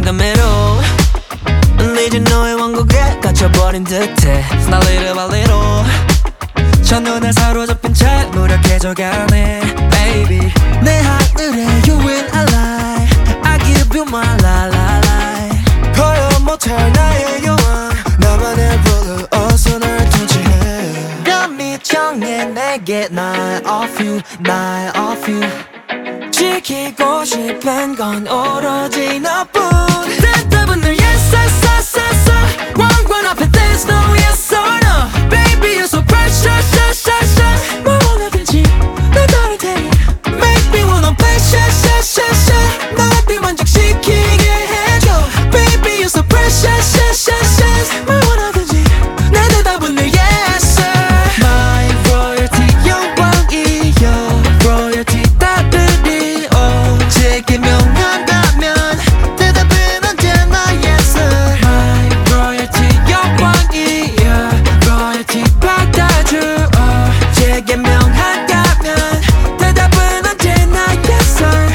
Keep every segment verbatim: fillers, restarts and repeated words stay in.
the middle. 이제 너의 왕국에 갇혀버린 듯해. 날 little by little 첫눈에 사로잡힌 채 노력해져가네 baby. 내 하늘에 you will ally. I give you my life, life, life. 거역 못할 나의 여왕 나만의 ruler 어서 날 통치해. 감히 정해 내게 나의 off you 나의 off you. 지키고 싶은 건 오로지 너뿐. 대답은 늘 yes yes yes yes. 왕관 앞에 there's no yes or no. Baby you're so precious, precious, precious. 뭘 원하든지 널 따를 테니 make me wanna play, share, share, share, share. 나를 만족시키게 해줘. Baby you're so precious, precious, precious. 뭘 원하든지 내 대답은 늘 yes sir. My royalty 영광이여 royalty 따르리 오. 제게 명한다면 대답은 언제나 yes sir. My royalty 영광이여 royalty 받아줘 오. 제게 명한다면 대답은 언제나 yes sir.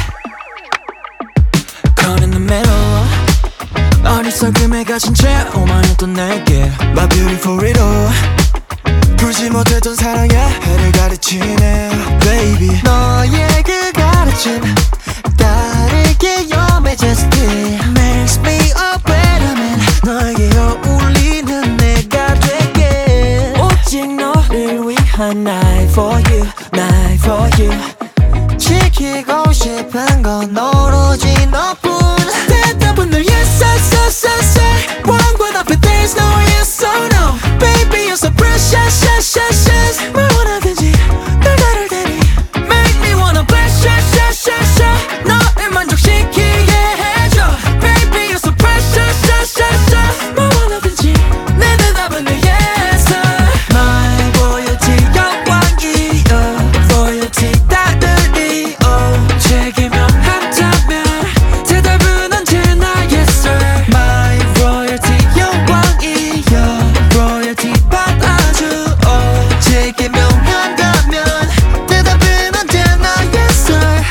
Caught in the middle 어리석음에 갇힌 채 오만했던 내게 My beautiful riddle. 풀지 못했던 사랑의 해를 가르치네 baby. 너의 그 가르침 다르게 You're majesty makes me a better man. 너에게 어울리는 내가 될게. 오직 너를 위한 night for you night for you. 지키고 싶은 건 오로지 너뿐. 대답은 늘 yes yes yes yes yes. 왕관 앞에 there's no yes or no. Baby you're so precious, precious, precious. 뭘 원하든지 널 다룰 테니 make me wanna play, share, share, share, share. 너를 만족시키게 해줘. Baby you're so precious, precious, precious. 뭘 원하든지 내 대답은 늘 yes sir. My royalty 영광이여 royalty 따르리 오. 제게 명한다면 대답은 언제나 yes sir. My royalty 영광이여 royalty 받아줘 오. 제게 명한다면 대답은 언제나 yes sir.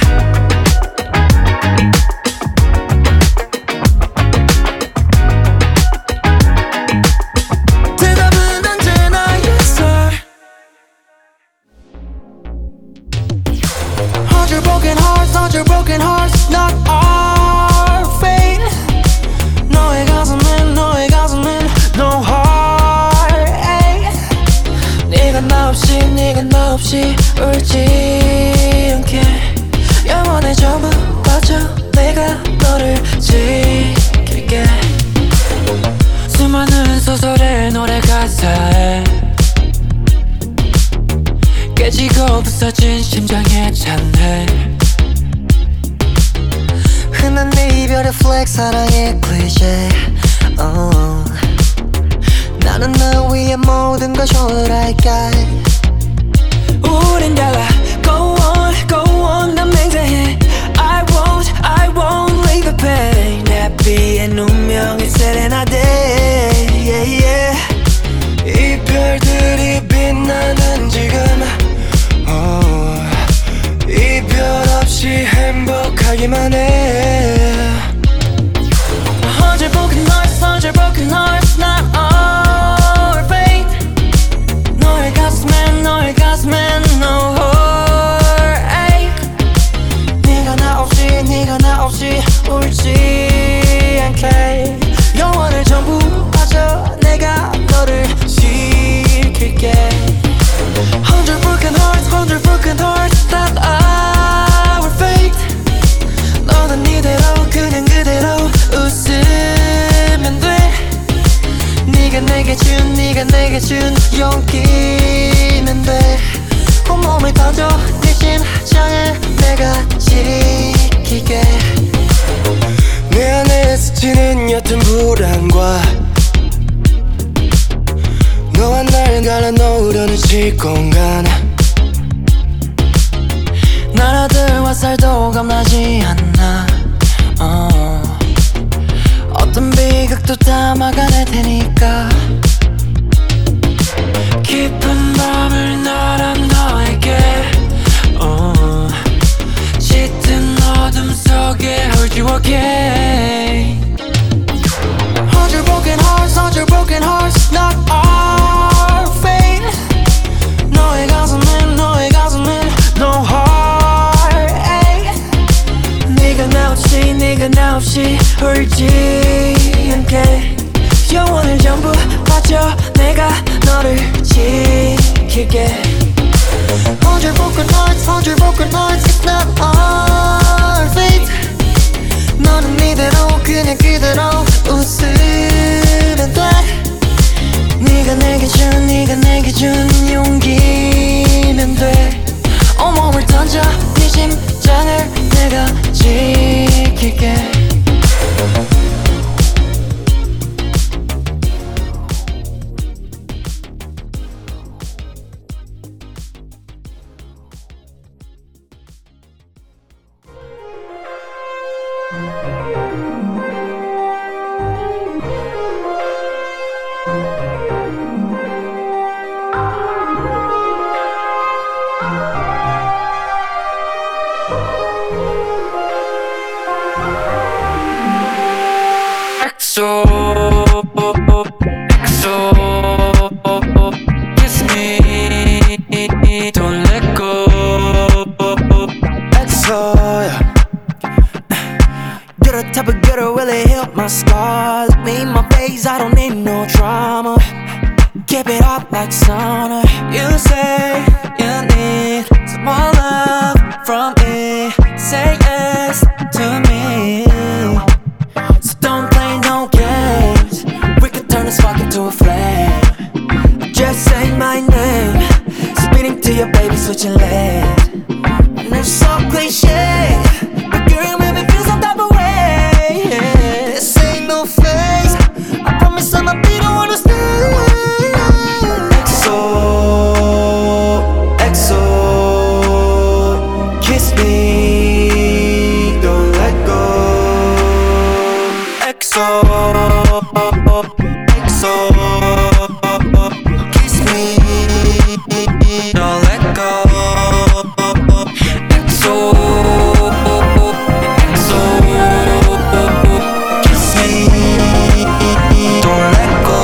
대답은 언제나 yes sir. Hundred broken hearts, hundred broken hearts, not our fate. 너의 가슴엔, 너의 가슴엔 no heartache. 네가 나 없이, 네가 나 없이 울지 않게 영원의 전부 바쳐 내가 너를 지킬게. 수많은 소설의 노래 가사에 깨지고 부서진 심장에 찬해. 흔한 내 이별의 플렉 사랑의 클리셰 oh. 나는 너 위해 모든 걸 초월할까. 우린 달라 go on go on 난 맹세해 I won't I won't leave the pain. 내 비엔 운명의 세레나데 yeah, yeah. 이별들이 빛나는 지금 oh. 이별 없이 행복하기만 해. Hundred broken hearts, hundred broken hearts, not our fate. 너의 가슴엔, 너의 가슴엔 no heartache. 네가 나 없이, 네가 나 없이 울지 않게 영원을 전부 바쳐 내가 너를 지킬게. Hundred broken hearts, hundred broken hearts, not our fate. 너는 이대로 그냥 그대로 웃으면 돼. 네가 내게 준, 네가 내게 준 용기면 돼. 온몸을 던져 네 심장에 내가 지킬게. 내 안에 스치는 옅은 불안과 너와 날 갈라놓으려는 시공간. 나라들과 살도 겁나지 않나 어. 어떤 비극도 다 막아낼 테니까. 깊은 밤을 날아 너에게 어. 짙은 어둠 속에 hold you again. 준 용기면 돼. 온몸을 던져 네 심장을 내가 지킬게. 엑소 엑소 Kiss me Don't let go 엑소 yeah. You're the type of girl to really heal my scars. Look me in my face, I don't need no drama. Keep it up like sauna. You say you need some more love from me. Say yes to me. So don't play no games. We could turn this fuck into a flame. Just say my name. Speeding to your baby, switching lanes. And it's so cliche, but girl, you make me feel some type of way. This ain't no phase. I promise I'ma be the one to stay. 엑소 엑소 Kiss me Don't let go. 엑소 엑소 Kiss me Don't let go 엑소 엑소 Kiss me Don't let go.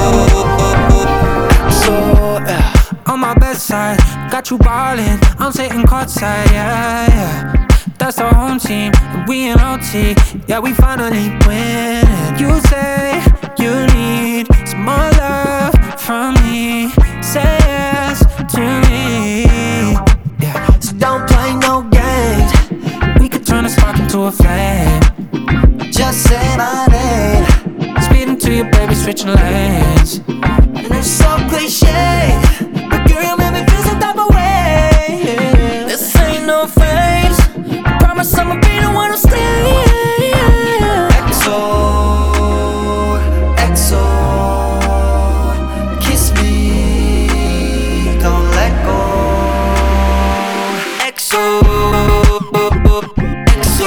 So yeah. On my bedside, got you ballin', I'm sitting courtside, yeah, yeah. That's our home team, and we in O T, yeah, we finally win. You say you need some more love from me, say yes to me, yeah. So don't play no games. We could turn this spark into a flame. Just say my name. Speeding to your baby, switching lanes. And it's so cliche, but girl, you make me feel some type of way. This ain't no phase. I promise I'ma be the one to stay. 엑소 엑소 Kiss me Don't let go. 엑소 엑소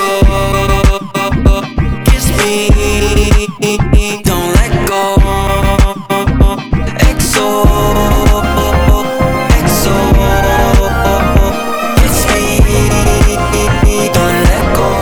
Kiss me Don't let go. 엑소 엑소 Kiss me Don't let go.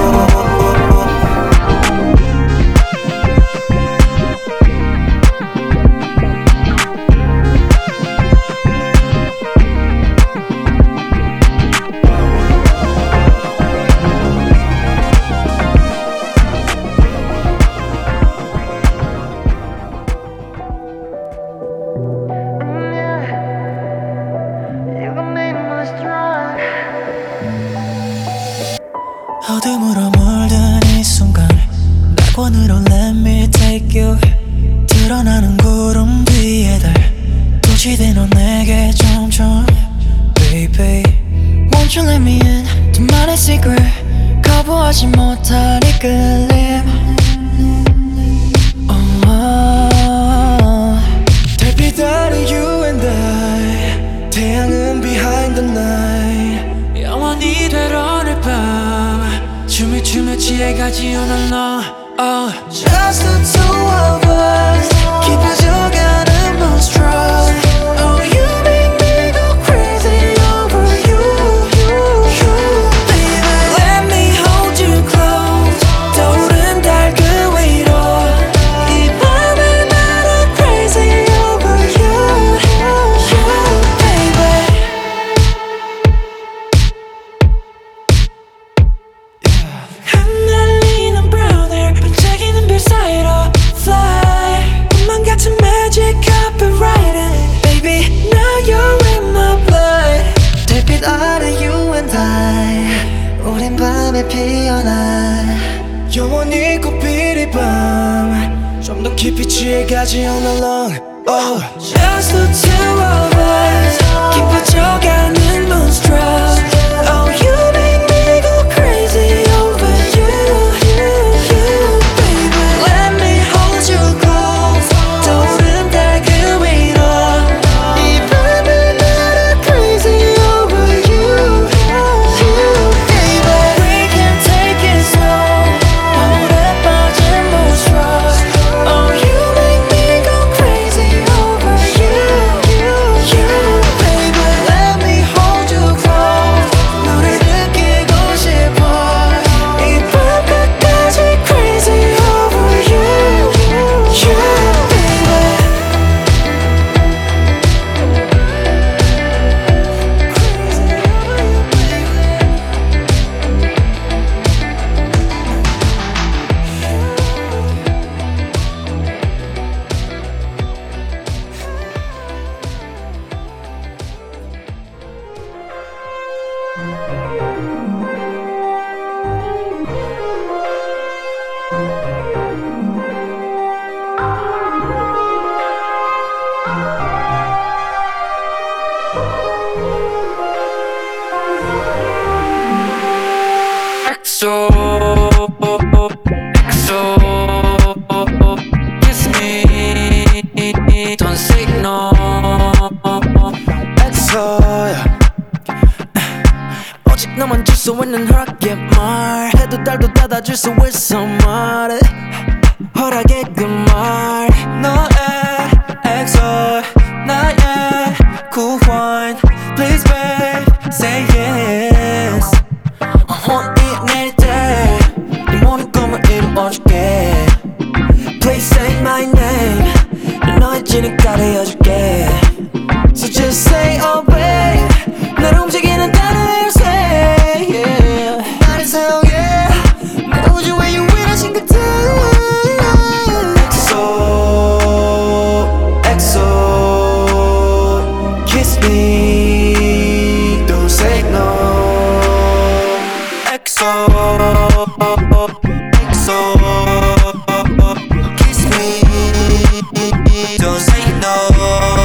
어둠으로 물든 이 순간 낙원으로 let me take you. 드러나는 구름 뒤에 달 도취돼 넌 내게 점점 baby. Won't you let me in 둘만의 secret 거부하지 못할 이끌림. oh, oh. 달빛 아래 you and I 태양은 behind the night. 영원히 될 오늘 밤 춤을 추며 취해가지 오늘 너 oh. Just the two of us 깊어져가는 moon stroke. Oh, you make me go crazy over you, you, baby. Let me hold you close. 떠오른 달 그 위로 이 밤을 날아 crazy over you, you, baby. 흩날리는 brown hair 반짝이는 별 사이로 fly. 꿈만 같은 magic copyrighted. Baby, now you're in my blood. 달빛 아래 you and I 우린 밤에 피어나 영원히 꽃필 이 밤 좀 더 깊이 취해가지 all along. Oh, just the two of So, so, kiss me, don't say no. 엑소야 오직 너만 줄 수 있는 허락의 말 해도 달도 닫아줄 수 있어 말해 허락의 그 말 너의 엑소 나의 구원 Please babe say yes 오늘 내일 때네 모든 꿈을 이루어줄게 Please say my name 난 너의 진이가 되어줄게 So just say oh babe 날 움직이는 단어를 say yeah 나를 사용해 내 우주의 유일하신 그들 엑소 엑소 Kiss me Don't say no 엑소 엑소 Kiss me Don't say no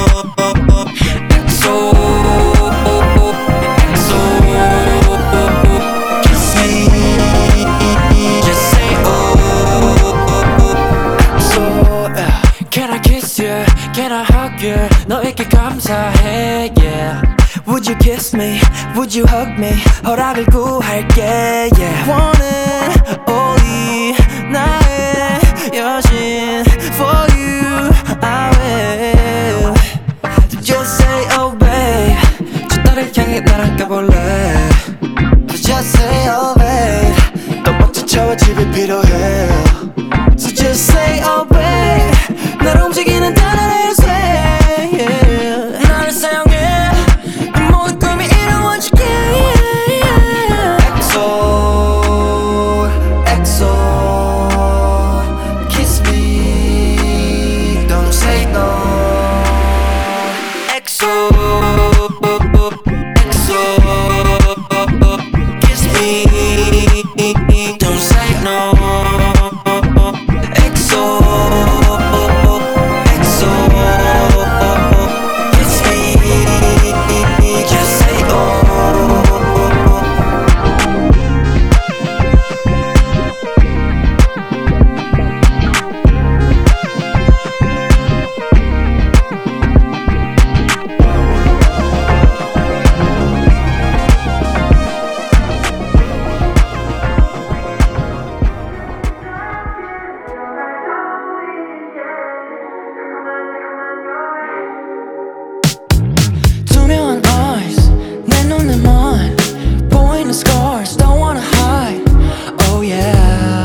Can I hug you? 너에게 감사해 yeah. Would you kiss me? Would you hug me? 허락을 구할게 yeah. 원해 only 나의 여신 For you I will Just say oh babe 저 딸을 향해 나랑 가볼래 Just say oh babe 더 멋진 차와 집이 필요해 So just say oh babe 날 움직이는 단어를 say yeah. 나를 사용해 이 모든 꿈이 이루어질게 엑소 엑소 Kiss me Don't say no 엑소 엑소 Kiss me Don't say no 엑소 투명한 eyes 내 눈에만 보이는 scars Don't wanna hide Oh yeah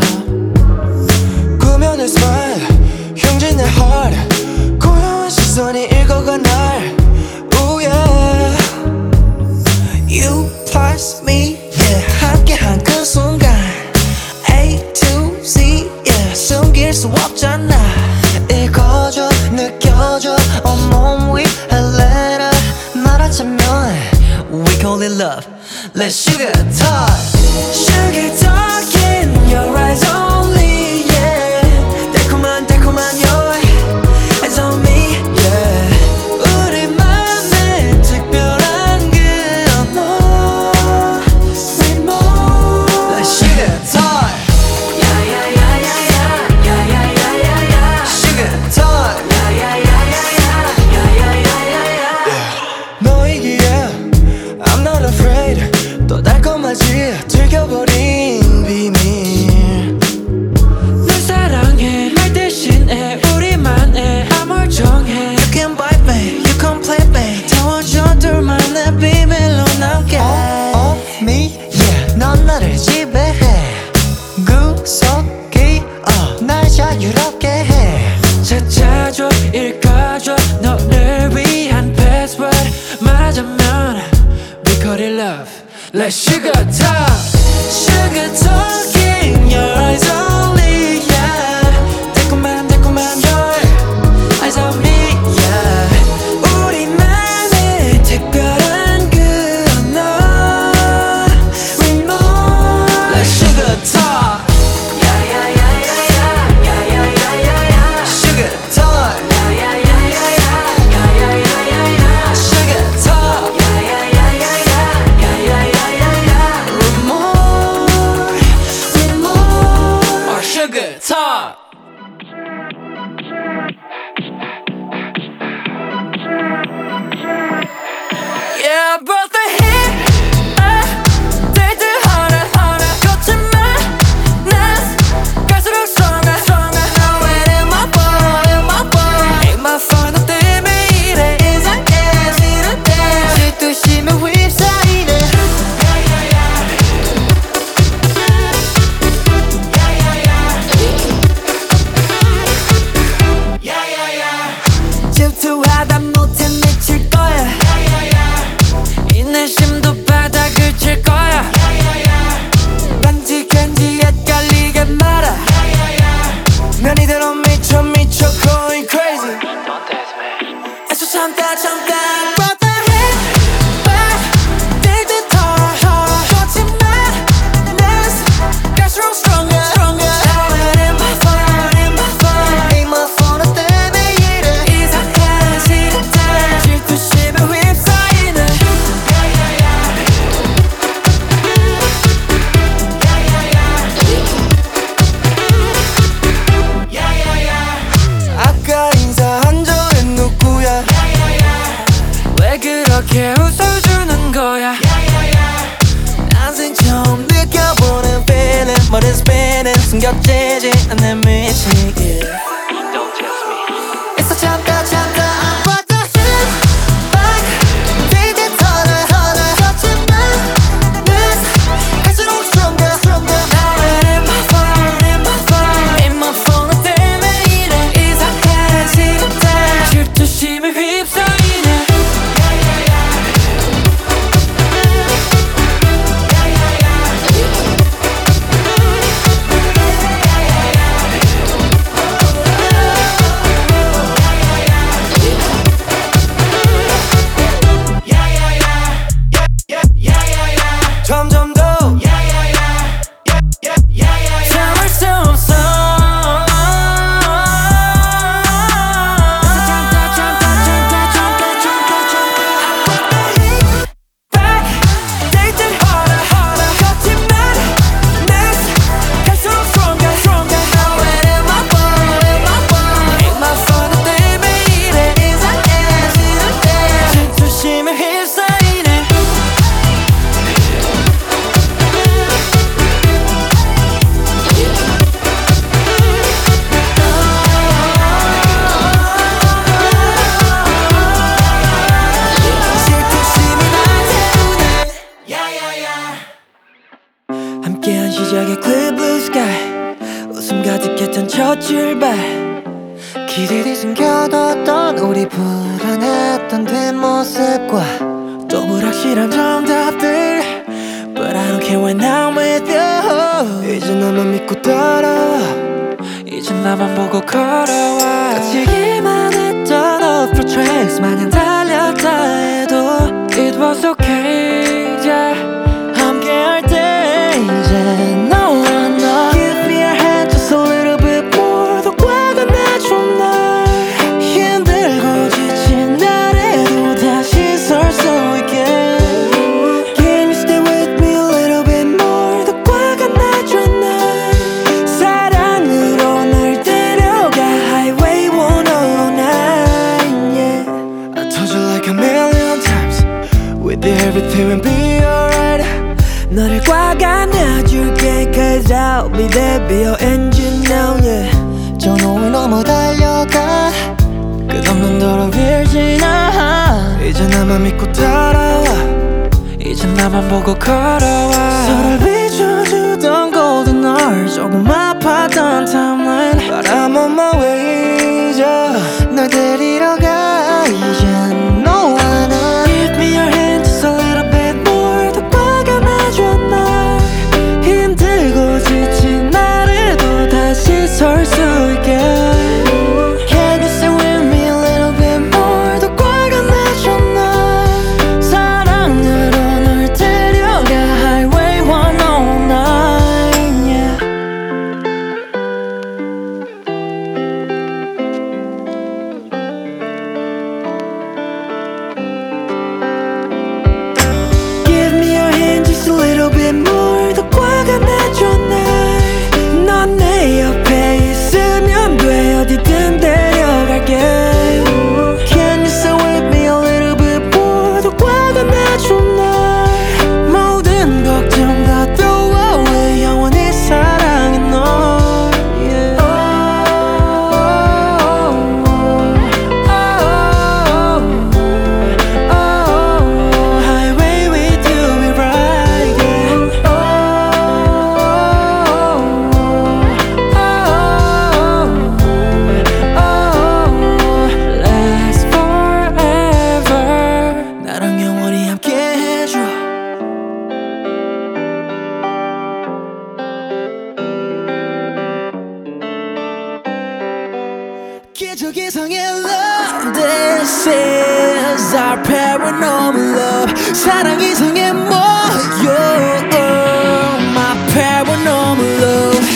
구면의 smile 흉진 내 heart 고요한 시선이 읽어가 날 Oh yeah You plus me yeah 함께한 그 순간 A to Z yeah 숨길 수 없잖아 읽어줘 느껴줘 온몸 위 헬레라 말하자면 We call it love Let's sugar talk Sugar talk in your eyes only yeah 달콤한 달콤한 your eyes on me yeah 우리만의 특별한 그 언어 We more Let's sugar talk Sugar talk 너이기에 I'm not afraid 또 달콤하지 들켜버린 비밀 널 사랑해 말 대신에 우리만의 암을 정해 You can bite me, you can play me 태워줘 둘만의 비밀로 남게 Oh, oh, me, yeah 넌 나를 지배해 구석이 uh, 날 자유롭게 해 찾아줘 읽어줘 너를 위한 password 말하자면 We call it love Let's sugar talk Sugar talk in your eyes only yeah 달콤한 달콤한 your eyes on me yeah 우리만의 특별한 그 언어 이렇게 웃어주는 거야. 난생 처음 느껴보는 feeling 머리 spinning 숨겨지지 않는 미치기 있어 참다 참다 I brought the heat back 뒤에 터널 터널 걷지만 는 갈수록 stronger stronger In my phone, in my phone, in my phone 너 때문에 이래 이상해 지금대 질투심에 휩싸이네. 점점 더 참을 수 없어. 참다 참다 참다 참다 참다 참다 Back 데이트 harder harder 걷지만 next 갈수록 stronger stronger Now it in my phone in my phone in my phone 너 때문에 이래 이상해 지금대 질투심에 휩싸이네. 함께한 시작의 clear blue sky 웃음 가득했던 첫 출발 기대에 숨겨뒀던 우리 불안했던 뒷모습과 또 불확실한 정답들 But I don't care when I'm with you 이제 너만 믿고 따라와 이제 나만 보고 걸어와. 갇히기만 했던 off the tracks 마냥 달렸다 해도 It was okay yeah. 함께할 때 이제 너와 나 Give me your hand just a little bit more 더 과감해줘 날 힘들고 지친 날에도 다시 설 수 있게 Can you stay with me a little bit more 더 과감해줘 날 사랑으로 날 데려가 Highway one oh nine yeah. I told you like a million times With everything will be alright 너를 꽉 안아줄게 Cause I'll be there be your engine now yeah. 저 노을 넘어 달려가 끝없는 도로 위를 지나 이제 나만 믿고 따라와 이제 나만 보고 걸어와. 서로를 비춰주던 golden hour 조금 아팠던 timeline But I'm on my way 이제 널 데리러 가 이제 너와 나 Give me your hand just a little bit more 더 과감해줘 날 힘들고 지친 날에도 다시 설 수 있게 Can you stay with me a little bit more 더 과감해줘 날 사랑으로 널 데려가 Highway one oh nine yeah. Give me your hand just a little bit more 더 과감해줘 날넌 내 옆에 있으면 돼 어디든 데려갈게 Can you stay with me a little bit more 더 과감해줘 날 모든 걱정 다 throw away 영원히 사랑해 너 yeah. oh, oh, oh, Highway with you we ride yeah. oh, oh, oh, last forever 나랑 영원히 함께 해줘 기적 이상의 love This is our paranormal love 사랑 이상의 모여 oh, My paranormal love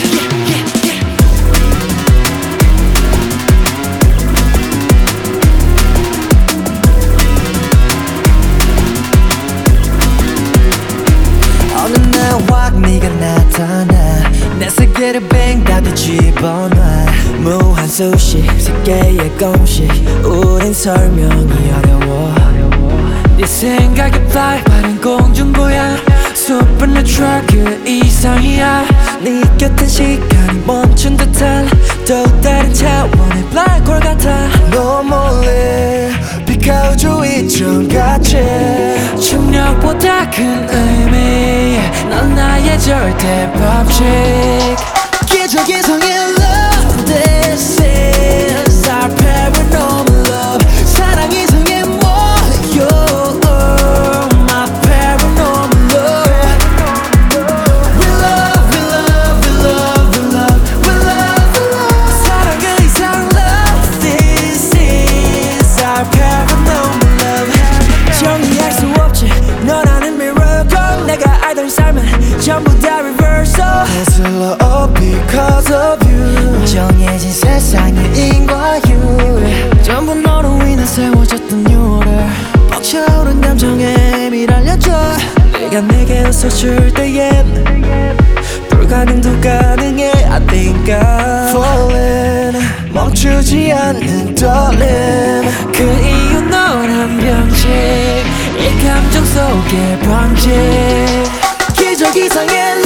어느 날 확 네가 나타나 내 세계를 뱅 다 뒤집어놔 무한 수십 세계의 공식 우린 설명이 어려워 This 생각에 fly 빠른 공중부양 Supernatural 그 이상이야 네 곁엔 시간이 멈춘 듯한 또 다른 차원의 블랙홀 같아 너 몰래 비가오주 이정같이 중력보다 큰 의미 넌 나의 절대 법칙 기적 이상의 love This is our paranormal love 사랑 이상의 뭐요 My paranormal love We love, we love, we love, we love We love, we love 사랑 그 이상 love This is our paranormal love 정리할 수 없지 너라는 miracle 내가 알던 삶은 전부 다 reversal It's all because of you 정해진 세상의 인과율 전부 너로 인해 세워졌던 유를 벅차오른 감정에 힘을 알려줘 내가 내게 웃어줄 때엔 불가능도 가능해 I think I'm falling 멈추지 않는 떨림 그 이유 너란 병식 이 감정 속에 번식 기적 이상의